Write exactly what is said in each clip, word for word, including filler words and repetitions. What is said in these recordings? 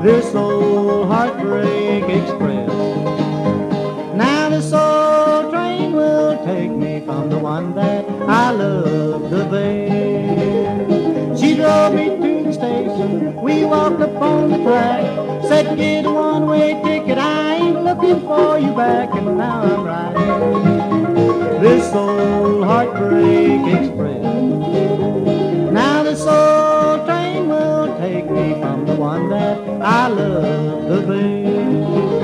this old heartbreak express. Now this old train will take me from the one that I love the best. She drove me to the station, we walked up on the track, said get a one-way ticket, I ain't looking for you back, and now I'm riding this old heartbreak express. Now this old train will take me from the one that I love the best.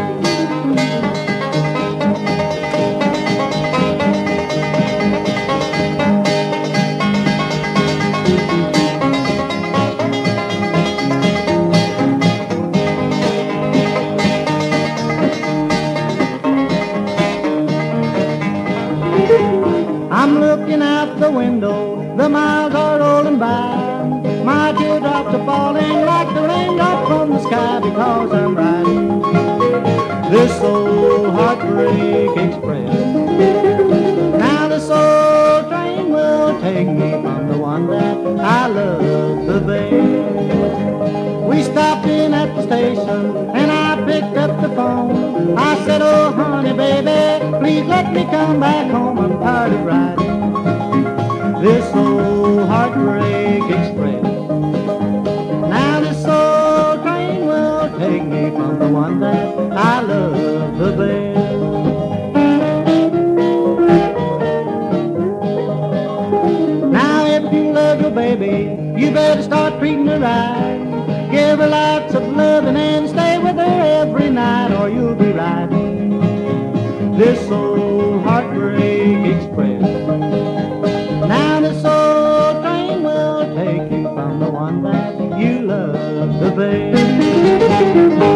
I'm looking out the window, the miles are rolling by. My teardrops are falling like the raindrops from the sky, because I'm riding this old heartbreak express. Now this old train will take me from the one that I love the best. We stopped in at the station and I picked up the phone. I said, oh honey baby, please let me come back home. I'm tired of riding this old heartbreak express. Now this old train will take me from the one that I love the best. Now if you love your baby, you better start treating her right. Give her lots of loving and stay with her every night, or you'll be riding this old heartbreak express. Now this old train will take you from the one that you love the best.